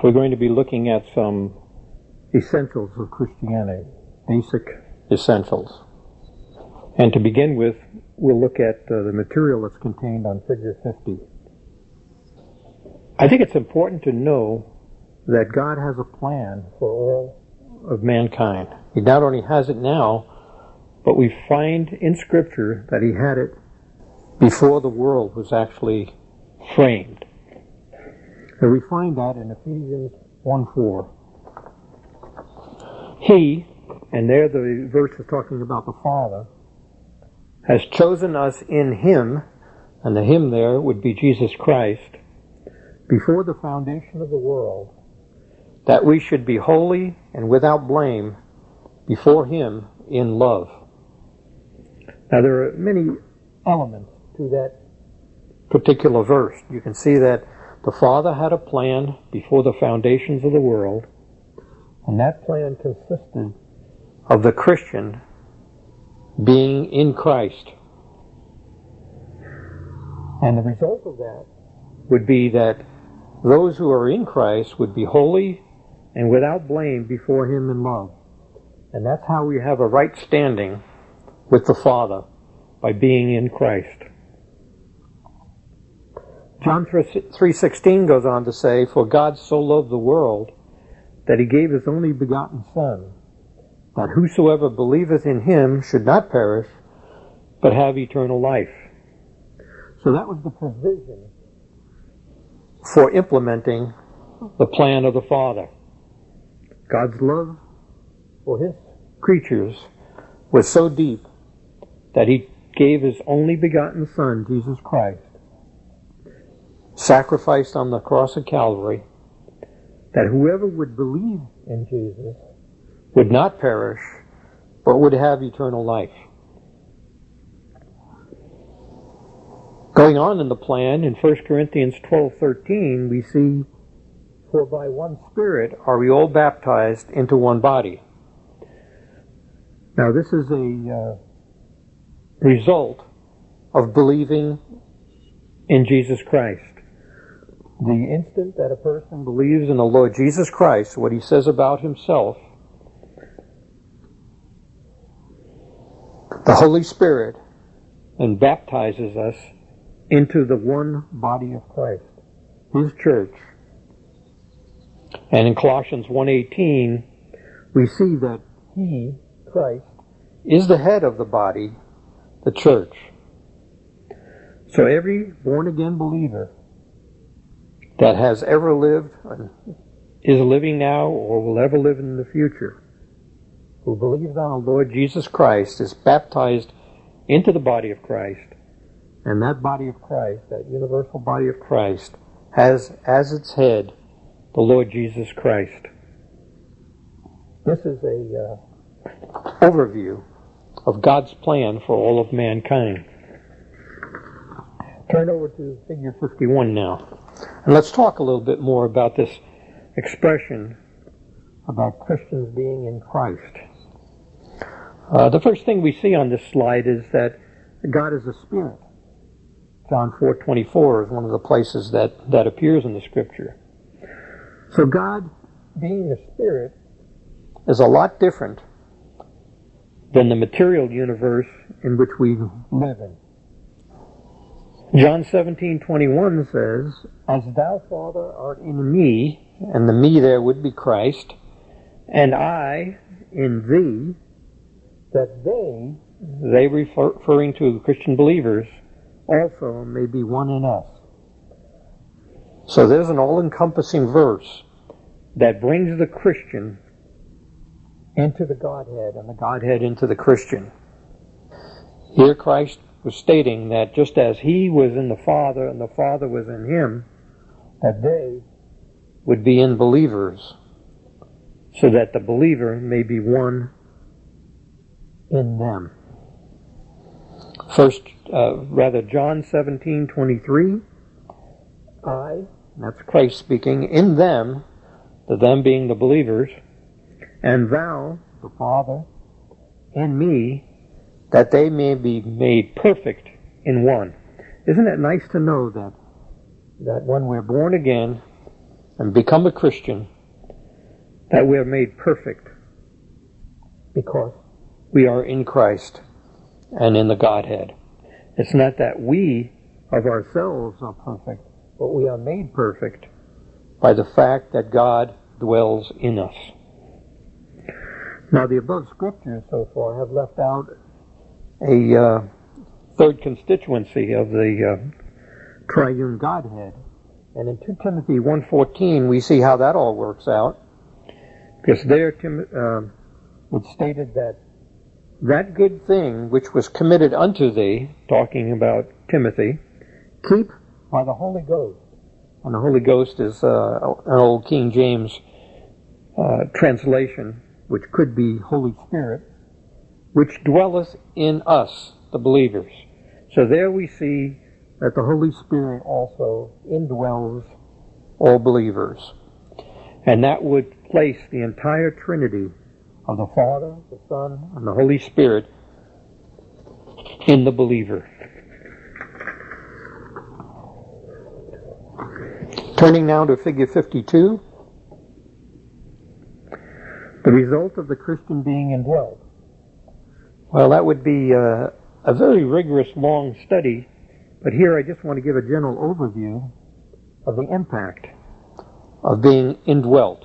we're going to be looking at some essentials of Christianity, basic essentials. And to begin with, we'll look at the material that's contained on Figure 50. I think it's important to know that God has a plan for all of mankind. He not only has it now, but we find in Scripture that He had it before the world was actually framed. And we find that in Ephesians 1:4. He, and there the verse is talking about the Father, has chosen us in Him, and the Him there would be Jesus Christ, before the foundation of the world, that we should be holy and without blame before Him in love. Now there are many elements to that particular verse. You can see that the Father had a plan before the foundations of the world, and that plan consisted of the Christian being in Christ. And the result of that would be that those who are in Christ would be holy and without blame before Him in love. And that's how we have a right standing with the Father, by being in Christ. John 3:16 goes on to say, "For God so loved the world that He gave His only begotten Son, that whosoever believeth in Him should not perish, but have eternal life." So that was the provision for implementing the plan of the Father. God's love for His creatures was so deep that He gave His only begotten Son, Jesus Christ, sacrificed on the cross of Calvary, that whoever would believe in Jesus would not perish, but would have eternal life. Going on in the plan, in 1 Corinthians 12:13, we see, "For by one Spirit are we all baptized into one body." Now this is a result of believing in Jesus Christ. The instant that a person believes in the Lord Jesus Christ, what He says about Himself, the Holy Spirit and baptizes us into the one body of Christ, His church. And in Colossians 1:18, we see that He, Christ, is the head of the body, the church. So every born-again believer that has ever lived, is living now, or will ever live in the future, who believes on the Lord Jesus Christ, is baptized into the body of Christ. And that body of Christ, that universal body of Christ, has as its head the Lord Jesus Christ. This is a overview of God's plan for all of mankind. Turn over to Figure 51 now. And let's talk a little bit more about this expression about Christians being in Christ. The first thing we see on this slide is that God is a spirit. John 4:24 is one of the places that appears in the Scripture. So God, being a spirit, is a lot different than the material universe in which we live in. John 17:21 says, "As thou, Father, art in me," and the me there would be Christ, "and I in thee, that they referring to Christian believers, also may be one in us." So there's an all-encompassing verse that brings the Christian into the Godhead, and the Godhead into the Christian. Here Christ was stating that just as He was in the Father and the Father was in Him, that they would be in believers, so that the believer may be one in them. John 17:23, I, that's Christ speaking, in them, the them being the believers, and thou, the Father, in me, that they may be made perfect in one. Isn't it nice to know that when we're born again, and become a Christian, that we are made perfect because we are in Christ and in the Godhead. It's not that we of ourselves are perfect, but we are made perfect by the fact that God dwells in us. Now, the above scriptures so far have left out a third constituency of the triune Godhead. And in 2 Timothy 1:14, we see how that all works out. Because there it's stated that good thing which was committed unto thee, talking about Timothy, keep by the Holy Ghost. And the Holy Ghost is an old King James translation, which could be Holy Spirit, which dwelleth in us, the believers. So there we see that the Holy Spirit also indwells all believers. And that would place the entire Trinity of the Father, the Son, and the Holy Spirit in the believer. Turning now to figure 52, the result of the Christian being indwelled. Well, that would be a very rigorous, long study, but here I just want to give a general overview of the impact of being indwelt.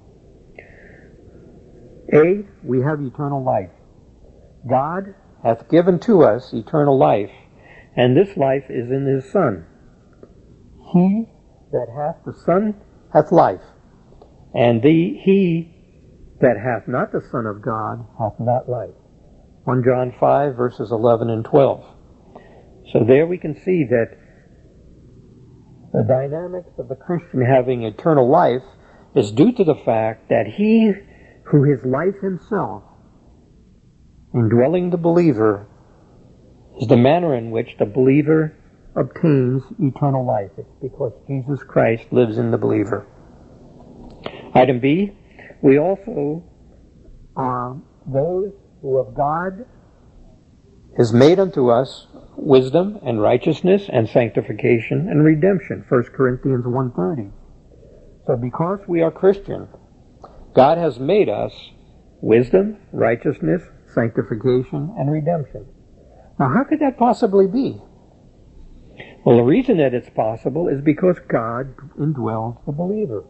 A, we have eternal life. God hath given to us eternal life, and this life is in His Son. He that hath the Son hath life, and he that hath not the Son of God hath not life. 1 John 5, verses 11 and 12. So there we can see that the dynamics of the Christian having eternal life is due to the fact that He who is life Himself, indwelling the believer, is the manner in which the believer obtains eternal life. It's because Jesus Christ lives in the believer. Item B, we also are those who of God is made unto us wisdom and righteousness and sanctification and redemption. 1 Corinthians 1:30. So because we are Christian, God has made us wisdom, righteousness, sanctification, and redemption. Now how could that possibly be? Well, the reason that it's possible is because God indwells the believer.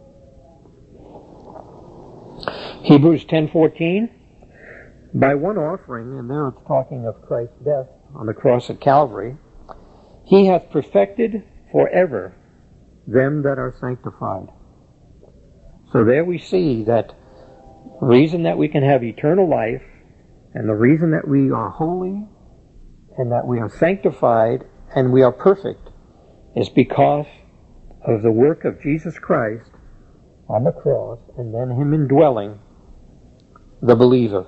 Hebrews 10:14, by one offering, and there it's talking of Christ's death on the cross at Calvary, He hath perfected forever them that are sanctified. So there we see that the reason that we can have eternal life, and the reason that we are holy, and that we are sanctified, and we are perfect, is because of the work of Jesus Christ on the cross, and then Him indwelling the believer.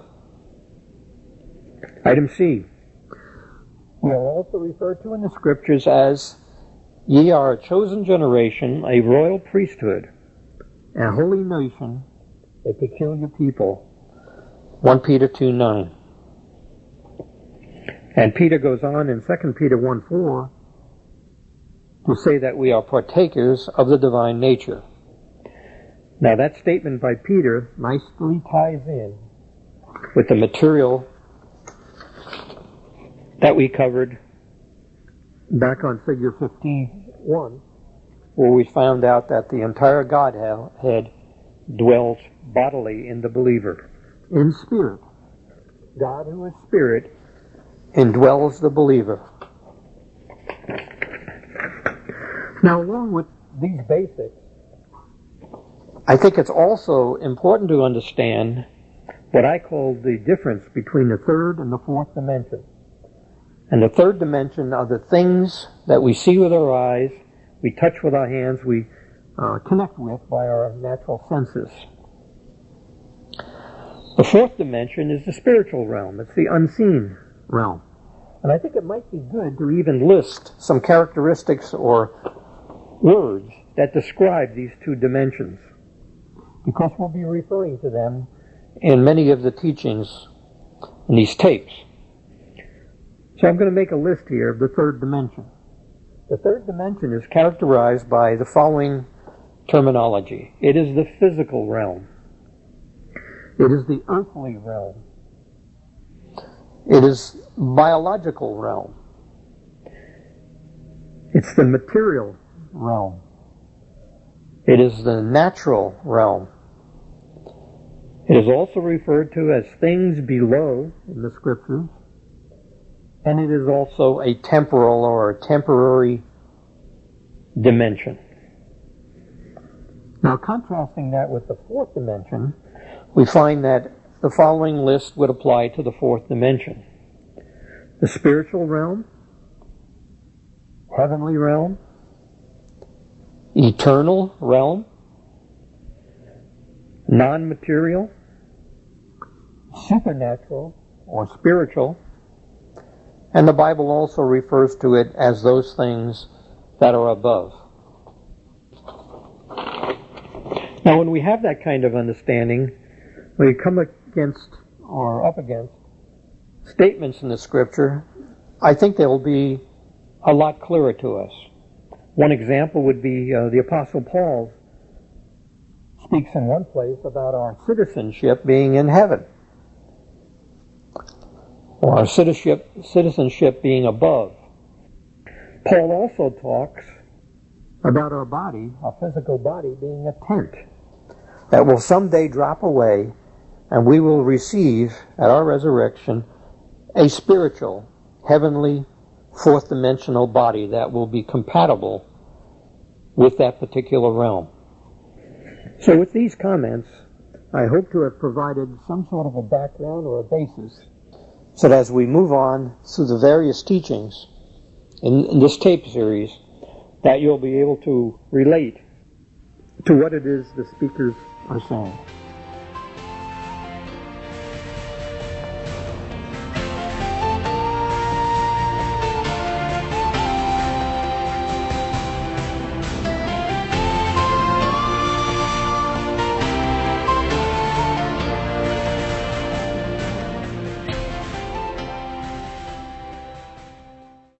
Item C, we are also referred to in the Scriptures as, ye are a chosen generation, a royal priesthood, a holy nation, a peculiar people. 1 Peter 2:9. And Peter goes on in 2 Peter 1:4 to say that we are partakers of the divine nature. Now that statement by Peter nicely ties in with the material that we covered back on figure 51, where we found out that the entire Godhead dwells bodily in the believer, in spirit. God, who is spirit, indwells the believer. Now, along with these basics, I think it's also important to understand what I call the difference between the third and the fourth dimension. And the third dimension are the things that we see with our eyes, we touch with our hands, we connect with by our natural senses. The fourth dimension is the spiritual realm. It's the unseen realm. And I think it might be good to even list some characteristics or words that describe these two dimensions, because we'll be referring to them in many of the teachings in these tapes. So I'm going to make a list here of the third dimension. The third dimension is characterized by the following terminology. It is the physical realm. It is the earthly realm. It is biological realm. It's the material realm. It is the natural realm. It is also referred to as things below in the Scriptures, and it is also a temporal or a temporary dimension. Now, contrasting that with the fourth dimension, we find that the following list would apply to the fourth dimension: the spiritual realm, heavenly realm, eternal realm, non-material, supernatural or spiritual, and the Bible also refers to it as those things that are above. Now, when we have that kind of understanding, we come against or up against statements in the Scripture, I think they will be a lot clearer to us. One example would be the Apostle Paul speaks in one place about our citizenship being in heaven, or our citizenship being above. Paul also talks about our body, our physical body, being a tent that will someday drop away, and we will receive at our resurrection a spiritual, heavenly, fourth dimensional body that will be compatible with that particular realm. So with these comments, I hope to have provided some sort of a background or a basis so that as we move on through the various teachings in this tape series, that you'll be able to relate to what it is the speakers are saying.